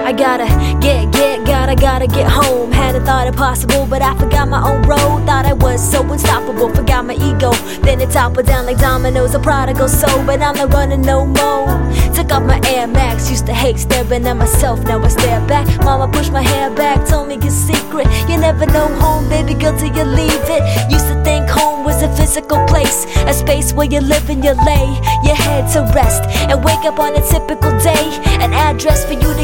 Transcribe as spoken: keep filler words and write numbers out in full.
I gotta get, get, gotta, gotta get home. Hadn't thought it possible, but I forgot my own road. Thought I was so unstoppable, forgot my ego. Then it toppled down like dominoes, a prodigal soul. But I'm not running no more. Took off my Air Max, used to hate staring at myself, now I stare back. Mama pushed my hair back, told me it's secret. You never know home, baby girl, till you leave it. Used to think home was a physical place, a space where you live and you lay your head to rest and wake up on a typical day. An address for you to